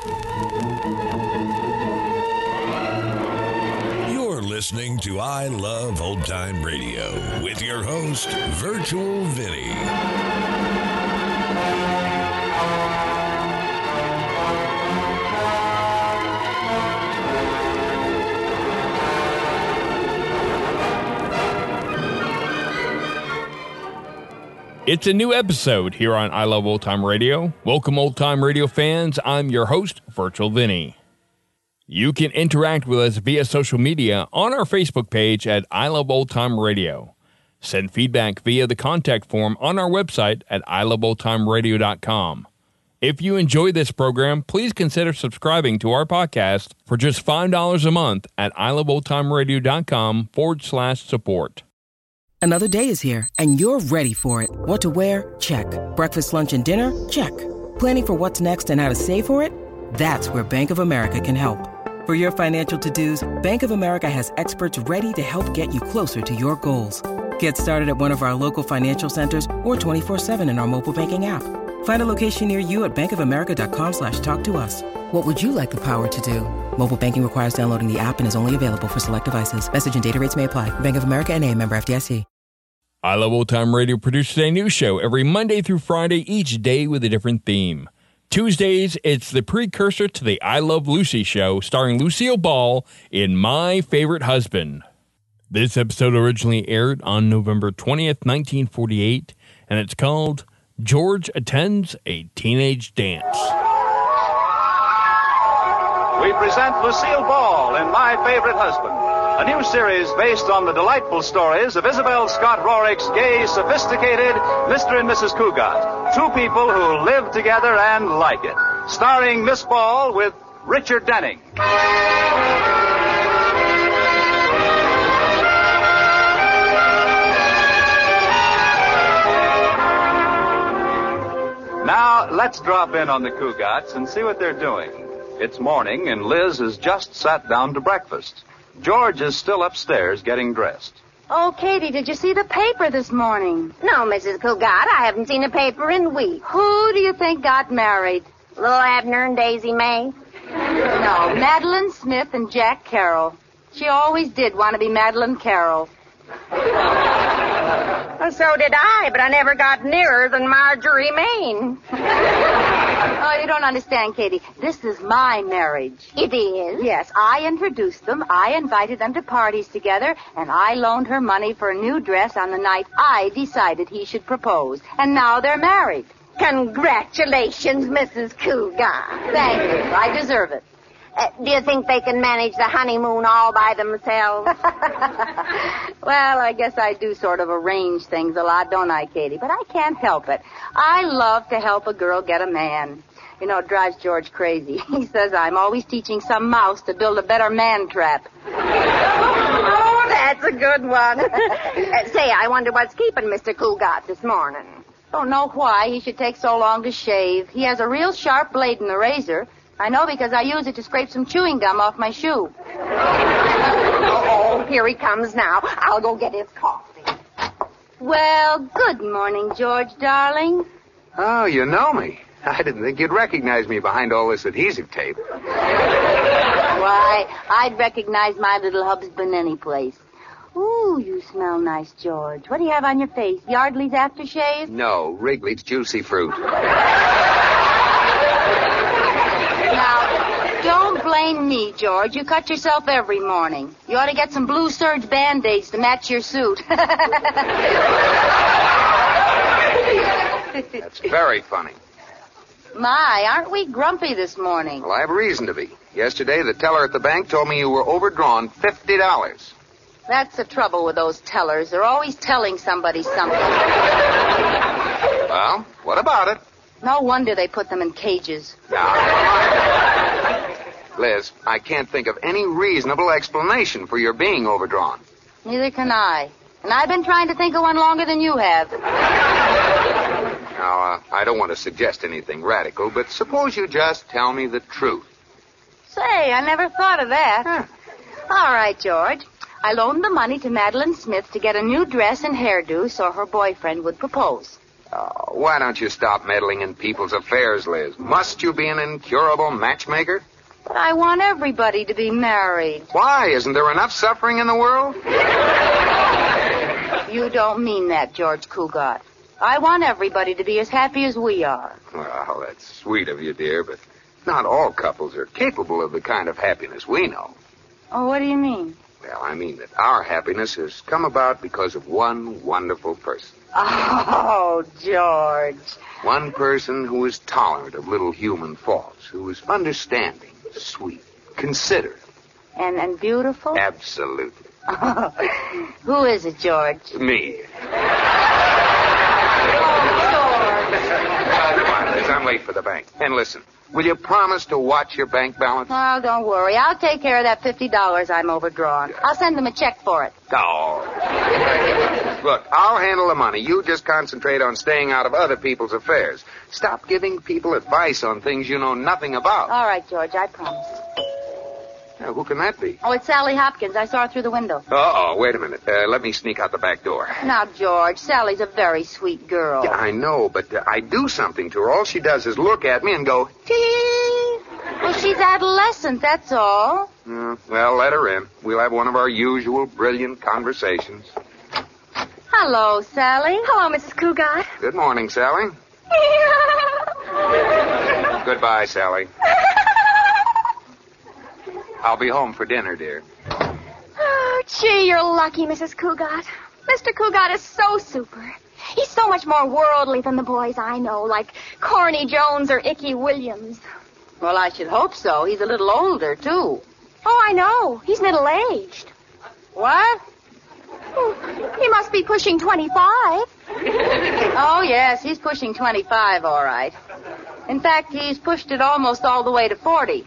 You're listening to I Love Old Time Radio with your host, Virtual Vinny. It's a new episode here on I Love Old Time Radio. Welcome, Old Time Radio fans. I'm your host, Virtual Vinny. You can interact with us via social media on our Facebook page at I Love Old Time Radio. Send feedback via the contact form on our website at iloveoldtimeradio.com. If you enjoy this program, please consider subscribing to our podcast for just $5 a month at iloveoldtimeradio.com/support. Another day is here, and you're ready for it. What to wear? Check. Breakfast, lunch, and dinner? Check. Planning for what's next and how to save for it? That's where Bank of America can help. For your financial to-dos, Bank of America has experts ready to help get you closer to your goals. Get started at one of our local financial centers or 24/7 in our mobile banking app. Find a location near you at bankofamerica.com/talktous. What would you like the power to do? Mobile banking requires downloading the app and is only available for select devices. Message and data rates may apply. Bank of America N.A., member FDIC. I Love Old Time Radio produces a new show every Monday through Friday, each day with a different theme. Tuesdays, it's the precursor to the I Love Lucy show, starring Lucille Ball in My Favorite Husband. This episode originally aired on November 20th, 1948, and it's called George Attends a Teenage Dance. We present Lucille Ball in My Favorite Husband, a new series based on the delightful stories of Isabel Scott Rorick's gay, sophisticated Mr. and Mrs. Cougat, two people who live together and like it. Starring Miss Ball with Richard Denning. Now, let's drop in on the Cougats and see what they're doing. It's morning, and Liz has just sat down to breakfast. George is still upstairs getting dressed. Oh, Katie, did you see the paper this morning? No, Mrs. Cougat, I haven't seen a paper in weeks. Who do you think got married? Little Abner and Daisy May? No, Madeline Smith and Jack Carroll. She always did want to be Madeline Carroll. Well, so did I, but I never got nearer than Marjorie Main. Oh, you don't understand, Katie. This is my marriage. It is? Yes, I introduced them, I invited them to parties together, and I loaned her money for a new dress on the night I decided he should propose. And now they're married. Congratulations, Mrs. Cougat. Thank you. I deserve it. Do you think they can manage the honeymoon all by themselves? Well, I guess I do sort of arrange things a lot, don't I, Katie? But I can't help it. I love to help a girl get a man. You know, it drives George crazy. He says I'm always teaching some mouse to build a better man trap. Oh, that's a good one. Say, I wonder what's keeping Mr. Cougat this morning. Don't know why he should take so long to shave. He has a real sharp blade in the razor. I know because I use it to scrape some chewing gum off my shoe. Oh, here he comes now. I'll go get his coffee. Well, good morning, George, darling. Oh, you know me. I didn't think you'd recognize me behind all this adhesive tape. Why, I'd recognize my little husband any place. Ooh, you smell nice, George. What do you have on your face? Yardley's aftershave? No, Wrigley's Juicy Fruit. Now, don't blame me, George. You cut yourself every morning. You ought to get some blue serge Band-Aids to match your suit. That's very funny. My, aren't we grumpy this morning? Well, I have reason to be. Yesterday, the teller at the bank told me you were overdrawn $50. That's the trouble with those tellers. They're always telling somebody something. Well, what about it? No wonder they put them in cages. Now, Liz, I can't think of any reasonable explanation for your being overdrawn. Neither can I. And I've been trying to think of one longer than you have. Now, I don't want to suggest anything radical, but suppose you just tell me the truth. Say, I never thought of that. Huh. All right, George. I loaned the money to Madeline Smith to get a new dress and hairdo so her boyfriend would propose. Oh, why don't you stop meddling in people's affairs, Liz? Must you be an incurable matchmaker? But I want everybody to be married. Why? Isn't there enough suffering in the world? You don't mean that, George Cugat. I want everybody to be as happy as we are. Well, that's sweet of you, dear, but not all couples are capable of the kind of happiness we know. Oh, what do you mean? Well, I mean that our happiness has come about because of one wonderful person. Oh, George. One person who is tolerant of little human faults, who is understanding, sweet, considerate. And beautiful? Absolutely. Who is it, George? Me. Come on, Liz, I'm late for the bank. And listen, will you promise to watch your bank balance? Oh, don't worry. I'll take care of that $50 I'm overdrawn. I'll send them a check for it. Oh. Look, I'll handle the money. You just concentrate on staying out of other people's affairs. Stop giving people advice on things you know nothing about. All right, George, I promise. Now, who can that be? Oh, it's Sally Hopkins. I saw her through the window. Uh-oh, wait a minute. Let me sneak out the back door. Now, George, Sally's a very sweet girl. Yeah, I know, but I do something to her. All she does is look at me and go, tee. Well, she's adolescent, that's all. Well, let her in. We'll have one of our usual brilliant conversations. Hello, Sally. Hello, Mrs. Cugat. Good morning, Sally. Goodbye, Sally. I'll be home for dinner, dear. Oh, gee, you're lucky, Mrs. Cugat. Mr. Cugat is so super. He's so much more worldly than the boys I know, like Corny Jones or Icky Williams. Well, I should hope so. He's a little older, too. Oh, I know. He's middle-aged. What? Oh, he must be pushing 25. Oh, yes, he's pushing 25, all right. In fact, he's pushed it almost all the way to 40.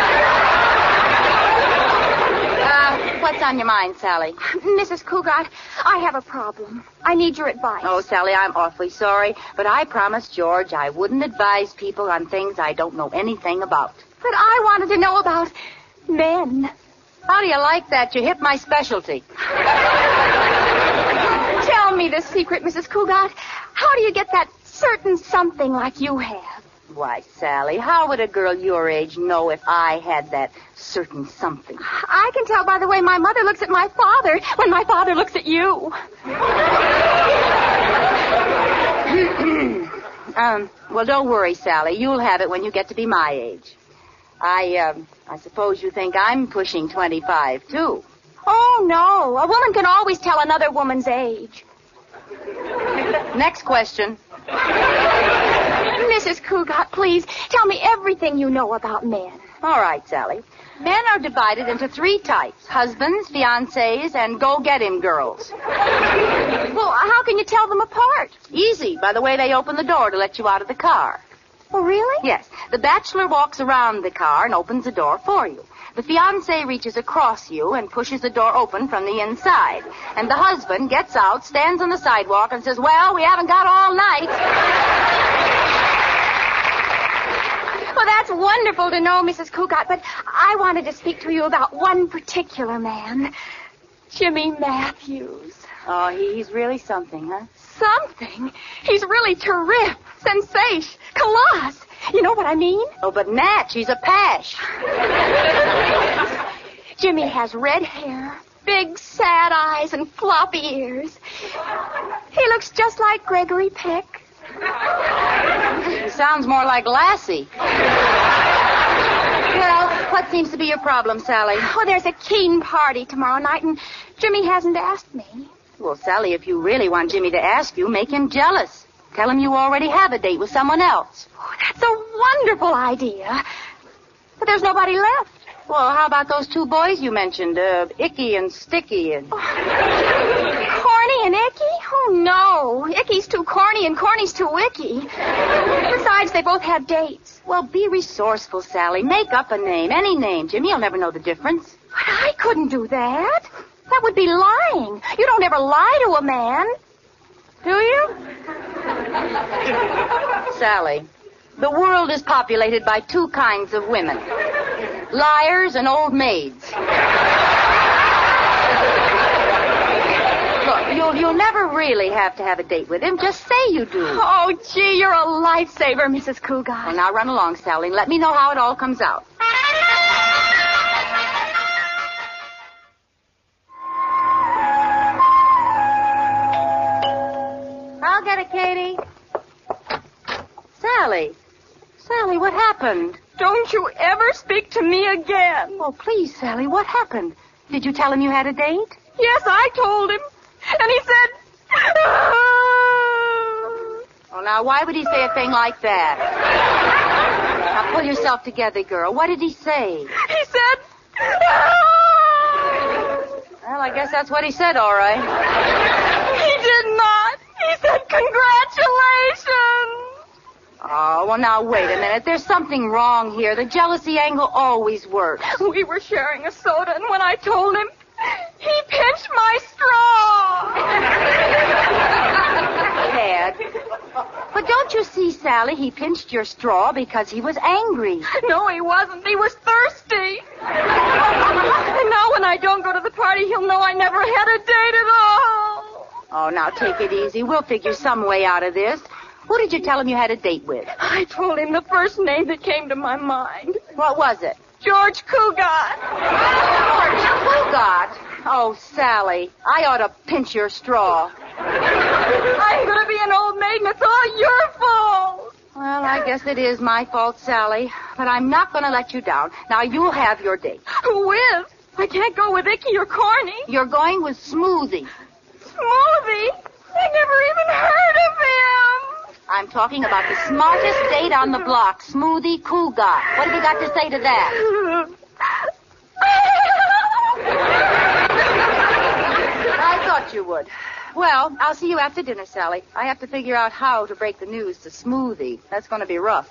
What's on your mind, Sally? Mrs. Cugat, I have a problem. I need your advice. Oh, Sally, I'm awfully sorry, but I promised George I wouldn't advise people on things I don't know anything about. But I wanted to know about men. How do you like that? You hit my specialty. Tell me the secret, Mrs. Cugat. How do you get that certain something like you have? Why, Sally, how would a girl your age know if I had that certain something? I can tell by the way my mother looks at my father when my father looks at you. Well, don't worry, Sally. You'll have it when you get to be my age. I suppose you think I'm pushing 25, too. Oh, no. A woman can always tell another woman's age. Next question. Mrs. Cugat, please, tell me everything you know about men. All right, Sally. Men are divided into 3 types: husbands, fiancés, and go-get-him girls. Well, how can you tell them apart? Easy, by the way they open the door to let you out of the car. Oh, really? Yes. The bachelor walks around the car and opens the door for you. The fiancé reaches across you and pushes the door open from the inside. And the husband gets out, stands on the sidewalk, and says, "Well, we haven't got all night." Well, that's wonderful to know, Mrs. Cugat, but I wanted to speak to you about one particular man. Jimmy Matthews. Oh, he's really something, huh? Something? He's really terrific, sensation, coloss. You know what I mean? Oh, but Natch, he's a pash. Jimmy has red hair, big sad eyes, and floppy ears. He looks just like Gregory Peck. He sounds more like Lassie. Well, what seems to be your problem, Sally? Oh, there's a keen party tomorrow night, and Jimmy hasn't asked me. Well, Sally, if you really want Jimmy to ask you, make him jealous. Tell him you already have a date with someone else. Oh, that's a wonderful idea. But there's nobody left. Well, how about those 2 boys you mentioned, Icky and Sticky and... Corny and Icky? Oh, no. Icky's too corny and Corny's too icky. Besides, they both have dates. Well, be resourceful, Sally. Make up a name, any name. Jimmy'll never know the difference. But I couldn't do that. That would be lying. You don't ever lie to a man. Do you? Sally, the world is populated by 2 kinds of women. Liars and old maids. Look, Well, you'll never really have to have a date with him. Just say you do. Oh, gee, you're a lifesaver, Mrs. Cougat. Well, now run along, Sally, and let me know how it all comes out. I'll get it, Katie. Sally. Sally, what happened? Don't you ever speak to me again. Oh, please, Sally, what happened? Did you tell him you had a date? Yes, I told him. And he said... Oh, now, why would he say a thing like that? Now, pull yourself together, girl. What did he say? He said... Well, I guess that's what he said, all right. He did not. He said, congratulations. Oh, well, now, wait a minute. There's something wrong here. The jealousy angle always works. We were sharing a soda, and when I told him, he pinched my straw. Dad. But don't you see, Sally, he pinched your straw because he was angry. No, he wasn't. He was thirsty. And now when I don't go to the party, he'll know I never had a date at all. Oh, now, take it easy. We'll figure some way out of this. Who did you tell him you had a date with? I told him the first name that came to my mind. What was it? George Cougat. George Cougat? Oh, Sally, I ought to pinch your straw. I'm going to be an old maid, and it's all your fault. Well, I guess it is my fault, Sally. But I'm not going to let you down. Now, you'll have your date. Who is? I can't go with Icky or Corny. You're going with Smoothie. Smoothie? I never even heard of him. I'm talking about the smartest date on the block, Smoothie Cougat. What have you got to say to that? I thought you would. Well, I'll see you after dinner, Sally. I have to figure out how to break the news to Smoothie. That's going to be rough.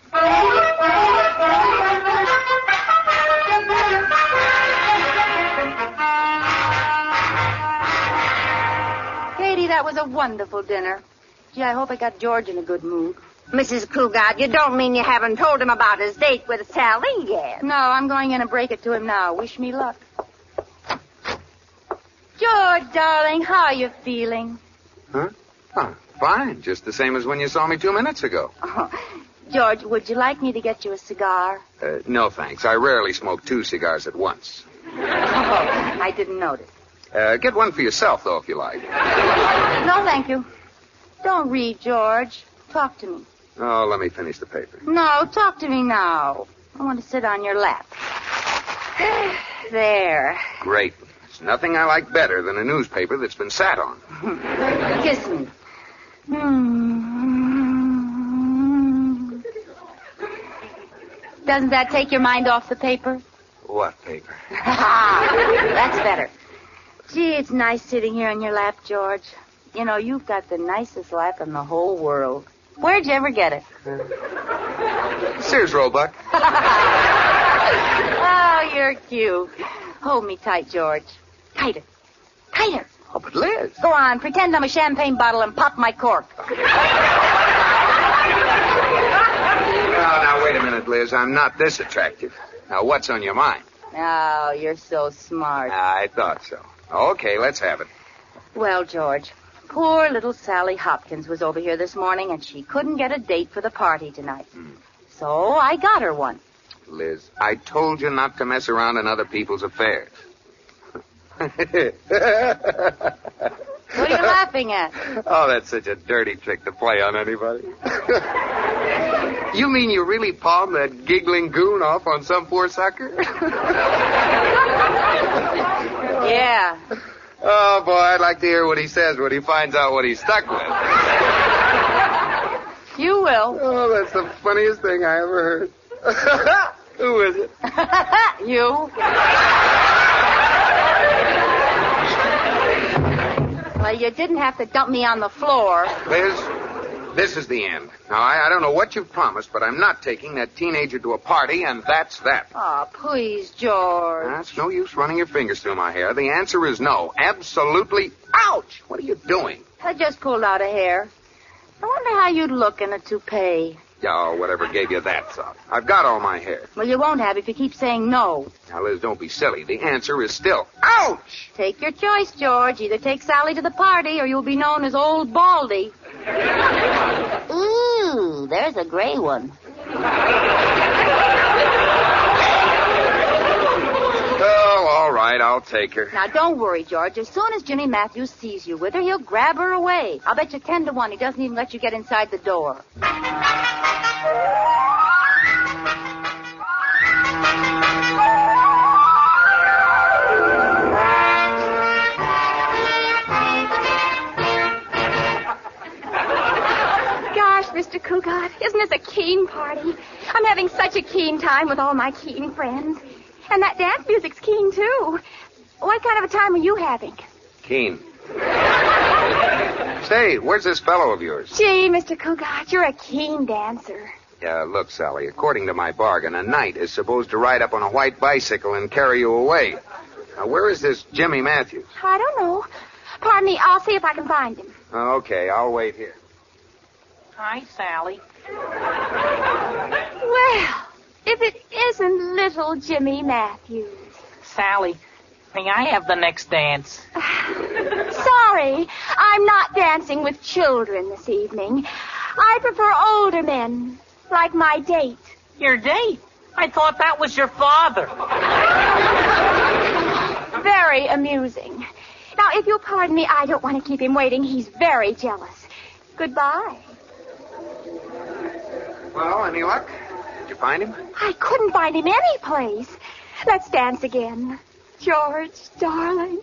Katie, that was a wonderful dinner. Gee, I hope I got George in a good mood. Mrs. Cougat, you don't mean you haven't told him about his date with Sally yet? No, I'm going in and break it to him now. Wish me luck. George, darling, how are you feeling? Huh? Oh, fine. Just the same as when you saw me 2 minutes ago. Oh, George, would you like me to get you a cigar? No, thanks. I rarely smoke 2 cigars at once. Oh, I didn't notice. Get one for yourself, though, if you like. No, thank you. Don't read, George. Talk to me. Oh, let me finish the paper. No, talk to me now. I want to sit on your lap. There. Great. There's nothing I like better than a newspaper that's been sat on. Kiss me. Doesn't that take your mind off the paper? What paper? That's better. Gee, it's nice sitting here on your lap, George. You know, you've got the nicest lap in the whole world. Where'd you ever get it? Sears Roebuck. Oh, you're cute. Hold me tight, George. Tighter. Tighter. Oh, but Liz. Go on, pretend I'm a champagne bottle and pop my cork. Now, wait a minute, Liz. I'm not this attractive. Now, what's on your mind? Oh, you're so smart. I thought so. Okay, let's have it. Well, George, poor little Sally Hopkins was over here this morning, and she couldn't get a date for the party tonight. So I got her one. Liz, I told you not to mess around in other people's affairs. What are you laughing at? Oh, that's such a dirty trick to play on anybody. You mean you really palmed that giggling goon off on some poor sucker? Yeah. Oh, boy, I'd like to hear what he says when he finds out what he's stuck with. You will. Oh, that's the funniest thing I ever heard. Who is it? You. Well, you didn't have to dump me on the floor. Liz, this is the end. Now, I don't know what you've promised, but I'm not taking that teenager to a party, and that's that. Oh, please, George. It's no use running your fingers through my hair. The answer is no. Absolutely. Ouch! What are you doing? I just pulled out a hair. I wonder how you'd look in a toupee. Oh, whatever gave you that thought? I've got all my hair. Well, you won't have if you keep saying no. Now, Liz, don't be silly. The answer is still, ouch! Take your choice, George. Either take Sally to the party or you'll be known as Old Baldy. Ooh, there's a gray one. Oh, all right, I'll take her. Now, don't worry, George. As soon as Jimmy Matthews sees you with her, he'll grab her away. I'll bet you 10 to 1 he doesn't even let you get inside the door. Mr. Cougat, isn't this a keen party? I'm having such a keen time with all my keen friends. And that dance music's keen, too. What kind of a time are you having? Keen. Say, where's this fellow of yours? Gee, Mr. Cougat, you're a keen dancer. Yeah, look, Sally, according to my bargain, a knight is supposed to ride up on a white bicycle and carry you away. Now, where is this Jimmy Matthews? I don't know. Pardon me, I'll see if I can find him. Okay, I'll wait here. Hi, Sally. Well, if it isn't little Jimmy Matthews. Sally, may I have the next dance? Sorry, I'm not dancing with children this evening. I prefer older men, like my date. Your date? I thought that was your father. Very amusing. Now, if you'll pardon me, I don't want to keep him waiting. He's very jealous. Goodbye. Well, any luck? Did you find him? I couldn't find him any place. Let's dance again. George, darling.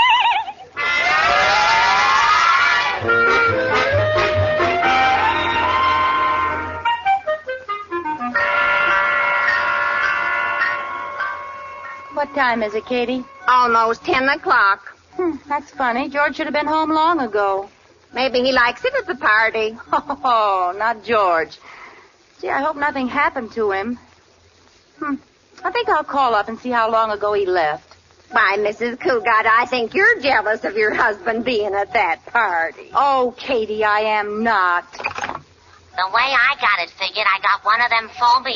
What time is it, Katie? Almost 10 o'clock. That's funny. George should have been home long ago. Maybe he likes it at the party. Oh, not George. Gee, I hope nothing happened to him. I think I'll call up and see how long ago he left. Why, Mrs. Cougat, I think you're jealous of your husband being at that party. Oh, Katie, I am not. The way I got it figured, I got one of them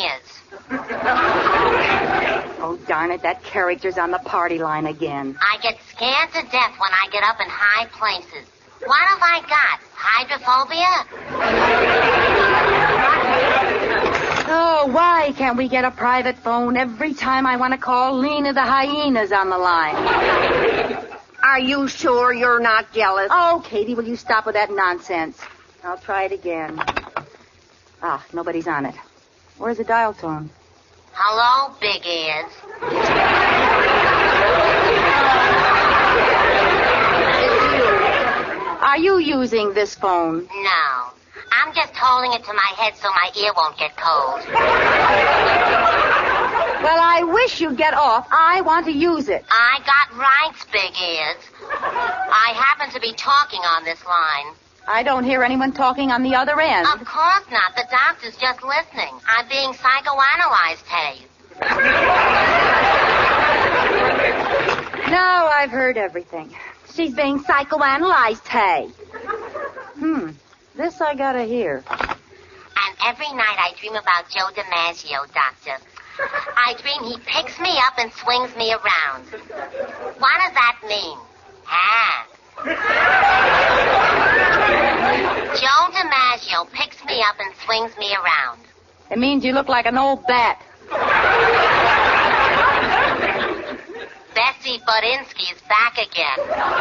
phobias. Oh, darn it, that character's on the party line again. I get scared to death when I get up in high places. What have I got? Hydrophobia? Oh, why can't we get a private phone every time I want to call Lena the hyena's on the line? Are you sure you're not jealous? Oh, Katie, will you stop with that nonsense? I'll try it again. Ah, nobody's on it. Where's the dial tone? Hello, big ears. Are you using this phone? No. I'm just holding it to my head so my ear won't get cold. Well, I wish you'd get off. I want to use it. I got rights, big ears. I happen to be talking on this line. I don't hear anyone talking on the other end. Of course not. The doctor's just listening. I'm being psychoanalyzed, hey. No, I've heard everything. She's being psychoanalyzed, hey. This I gotta hear. And every night I dream about Joe DiMaggio, Doctor. I dream he picks me up and swings me around. What does that mean? Joe DiMaggio picks me up and swings me around. It means you look like an old bat. Bessie Budinsky's back again.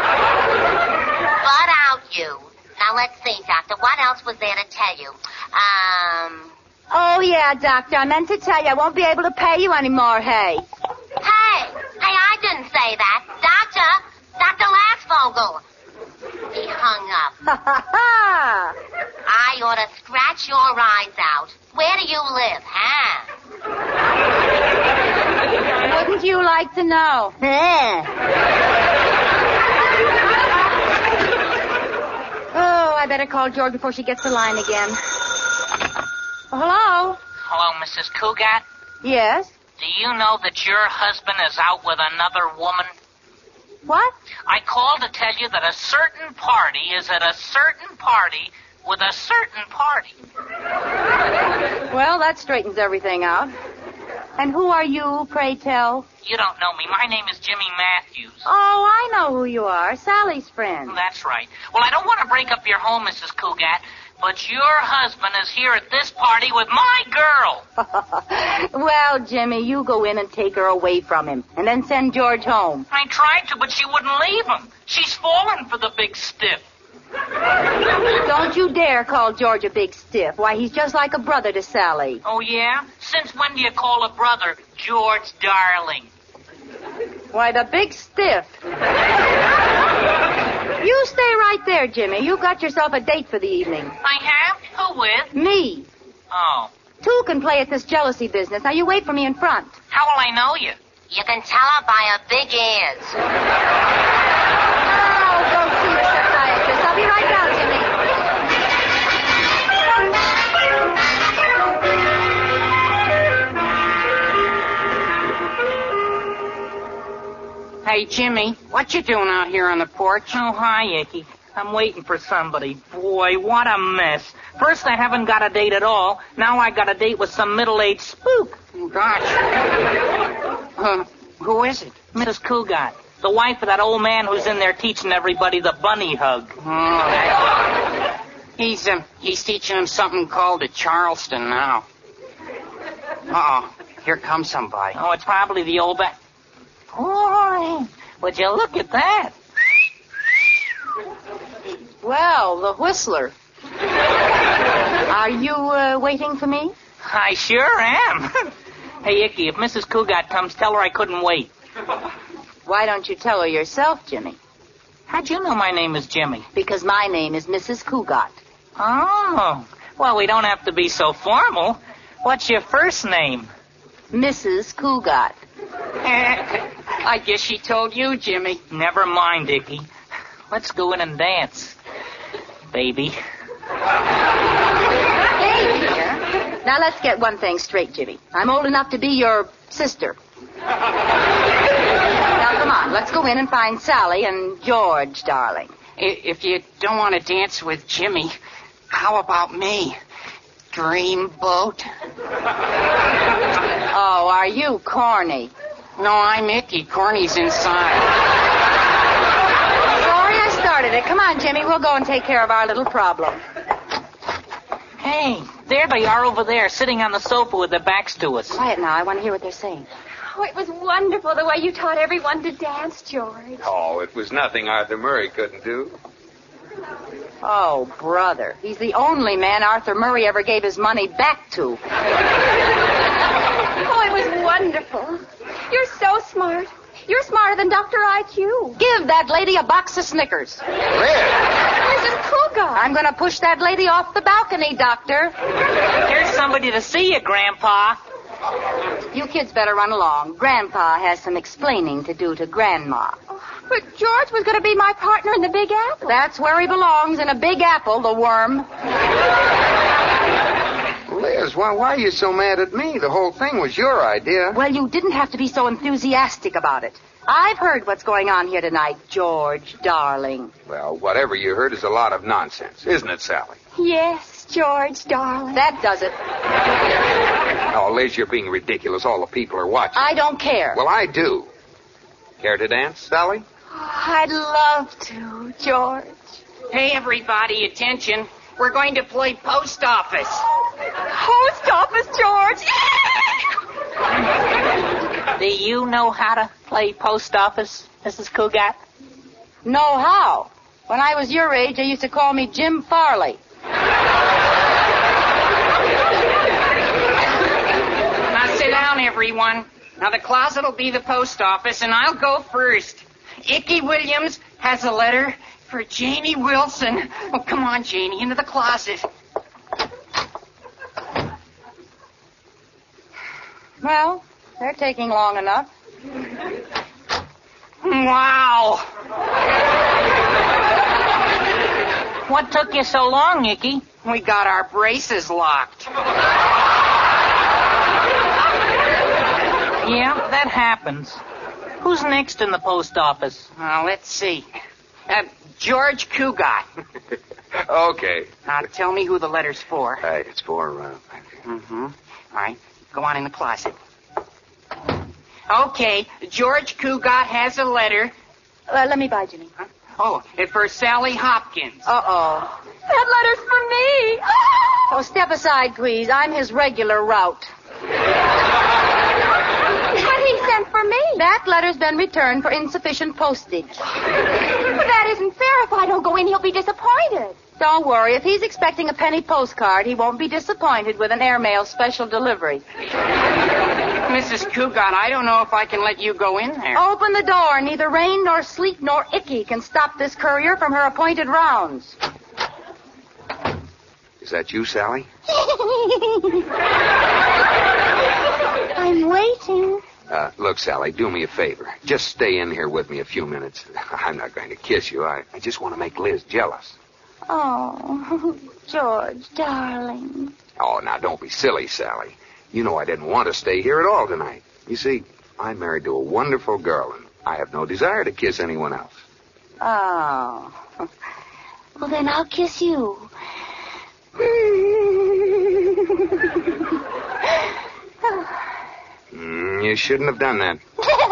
Butt out, you. Now, let's see, Doctor. What else was there to tell you? Oh, yeah, Doctor. I meant to tell you I won't be able to pay you anymore, hey. Hey, I didn't say that. Dr. Lassvogel. He hung up. Ha, ha, ha. I ought to scratch your eyes out. Where do you live, huh? Wouldn't you like to know? Oh, I better call George before she gets the line again. Oh, hello? Hello, Mrs. Cougat? Yes? Do you know that your husband is out with another woman? What? I called to tell you that a certain party is at a certain party with a certain party. Well, that straightens everything out. And who are you, pray tell? You don't know me. My name is Jimmy Matthews. Oh, I know who you are. Sally's friend. That's right. Well, I don't want to break up your home, Mrs. Cougat, but your husband is here at this party with my girl. Well, Jimmy, you go in and take her away from him, and then send George home. I tried to, but she wouldn't leave him. She's fallen for the big stiff. Don't you dare call George a big stiff. Why, he's just like a brother to Sally. Oh, yeah? Since when do you call a brother George Darling? Why, the big stiff. You stay right there, Jimmy. You got yourself a date for the evening. I have? Who with? Me. Oh. Two can play at this jealousy business. Now, you wait for me in front. How will I know you? You can tell her by her big ears. Oh, go see the psychiatrist. I'll be right down, Jimmy. Hey, Jimmy, what you doing out here on the porch? Oh, hi, Icky. I'm waiting for somebody. Boy, what a mess. First, I haven't got a date at all. Now I got a date with some middle-aged spook. Oh, gosh. Who is it? Mrs. Cougat, the wife of that old man who's in there teaching everybody the bunny hug. Oh. He's teaching him something called a Charleston now. Uh-oh. Here comes somebody. Oh, it's probably the old man. Boy, would you look at that? Well, the Whistler. Are you waiting for me? I sure am. Hey, Icky, if Mrs. Cougat comes, tell her I couldn't wait. Why don't you tell her yourself, Jimmy? How'd you know my name is Jimmy? Because my name is Mrs. Cougat. Oh, well, we don't have to be so formal. What's your first name? Mrs. Cougat. I guess she told you, Jimmy. Never mind, Icky. Let's go in and dance, baby. Baby? Now, let's get one thing straight, Jimmy. I'm old enough to be your sister. Now, come on. Let's go in and find Sally and George, darling. If you don't want to dance with Jimmy, how about me? Dreamboat? Oh, are you corny? No, I'm Icky. Corny's inside. Sorry I started it. Come on, Jimmy. We'll go and take care of our little problem. Hey, there they are over there, sitting on the sofa with their backs to us. Quiet now. I want to hear what they're saying. Oh, it was wonderful the way you taught everyone to dance, George. Oh, it was nothing Arthur Murray couldn't do. Oh, brother. He's the only man Arthur Murray ever gave his money back to. Oh, it was wonderful. You're so smart. You're smarter than Dr. IQ. Give that lady a box of Snickers. Mrs. Cougat. I'm going to push that lady off the balcony, Doctor. Here's somebody to see you, Grandpa. You kids better run along. Grandpa has some explaining to do to Grandma. But George was going to be my partner in the Big Apple. That's where he belongs, in a big apple, the worm. Liz, why are you so mad at me? The whole thing was your idea. Well, you didn't have to be so enthusiastic about it. I've heard what's going on here tonight, George, darling. Well, whatever you heard is a lot of nonsense, isn't it, Sally? Yes, George, darling. That does it. Oh, Liz, you're being ridiculous. All the people are watching. I don't care. Well, I do. Care to dance, Sally? Oh, I'd love to, George. Hey, everybody, attention. We're going to play post office. Post office, George. Do you know how to play post office, Mrs. Cougat? Know how? When I was your age, they used to call me Jim Farley. Now sit down, everyone. Now the closet will be the post office, and I'll go first. Icky Williams has a letter for Janie Wilson. Oh, come on, Janie, into the closet. Well, they're taking long enough. Wow. What took you so long, Icky? We got our braces locked. Yeah, that happens. Who's next in the post office? Let's see. George Cougat. Okay. Now, tell me who the letter's for. It's for, Mm-hmm. All right. Go on in the closet. Okay. George Cugat has a letter. Let me buy Jimmy. Huh? Oh, it's for Sally Hopkins. Uh-oh. That letter's for me. Oh, step aside, please. I'm his regular route. But he sent for me. That letter's been returned for insufficient postage. But that isn't fair. If I don't go in, he'll be disappointed. Don't worry. If he's expecting a penny postcard, he won't be disappointed with an airmail special delivery. Mrs. Cugat, I don't know if I can let you go in there. Open the door. Neither rain nor sleet nor Icky can stop this courier from her appointed rounds. Is that you, Sally? I'm waiting. Look, Sally, do me a favor. Just stay in here with me a few minutes. I'm not going to kiss you. I just want to make Liz jealous. Oh, George, darling. Oh, now, don't be silly, Sally. You know I didn't want to stay here at all tonight. You see, I'm married to a wonderful girl, and I have no desire to kiss anyone else. Oh. Well, then I'll kiss you. You shouldn't have done that.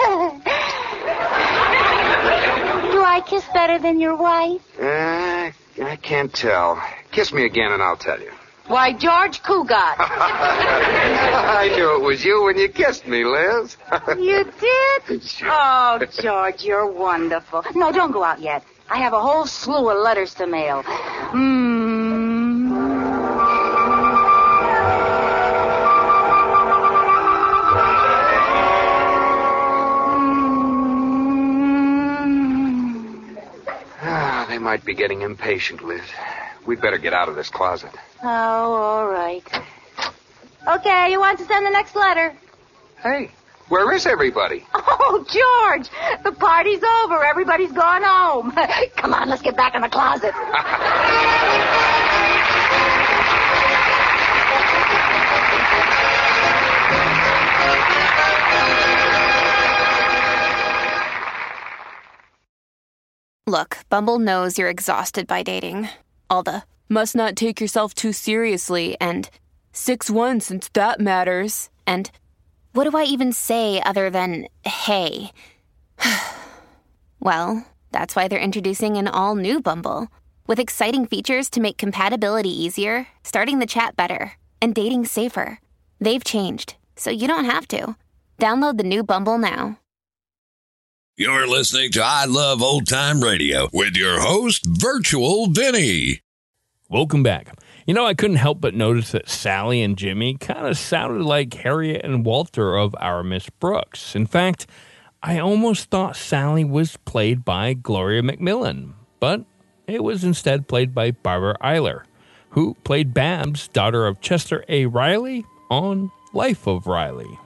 Do I kiss better than your wife? I can't tell. Kiss me again and I'll tell you. Why, George Cugat. I knew it was you when you kissed me, Liz. You did? Sure. Oh, George, you're wonderful. No, don't go out yet. I have a whole slew of letters to mail. They might be getting impatient, Liz. We'd better get out of this closet. Oh, all right. Okay, you want to send the next letter? Hey, where is everybody? Oh, George, the party's over. Everybody's gone home. Come on, let's get back in the closet. Look, Bumble knows you're exhausted by dating. All the must not take yourself too seriously and 6'1" since that matters. And what do I even say other than, hey? Well, that's why they're introducing an all-new Bumble with exciting features to make compatibility easier, starting the chat better, and dating safer. They've changed, so you don't have to. Download the new Bumble now. You're listening to I Love Old Time Radio with your host, Virtual Vinny. Welcome back. You know, I couldn't help but notice that Sally and Jimmy kind of sounded like Harriet and Walter of Our Miss Brooks. In fact, I almost thought Sally was played by Gloria McMillan, but it was instead played by Barbara Eiler, who played Babs, daughter of Chester A. Riley, on Life of Riley.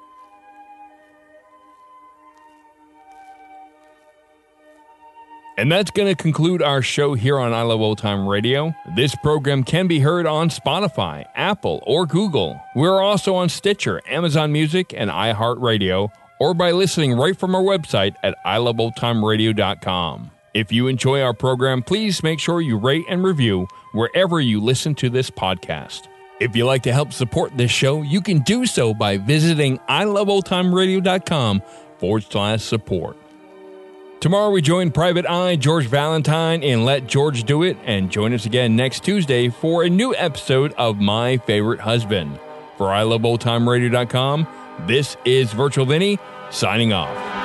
And that's going to conclude our show here on I Love Old Time Radio. This program can be heard on Spotify, Apple, or Google. We're also on Stitcher, Amazon Music, and iHeartRadio, or by listening right from our website at iloveoldtimeradio.com. If you enjoy our program, please make sure you rate and review wherever you listen to this podcast. If you'd like to help support this show, you can do so by visiting iloveoldtimeradio.com/support. Tomorrow we join Private Eye George Valentine in Let George Do It, and join us again next Tuesday for a new episode of My Favorite Husband. For iloveoldtimeradio.com, this is Virtual Vinny signing off.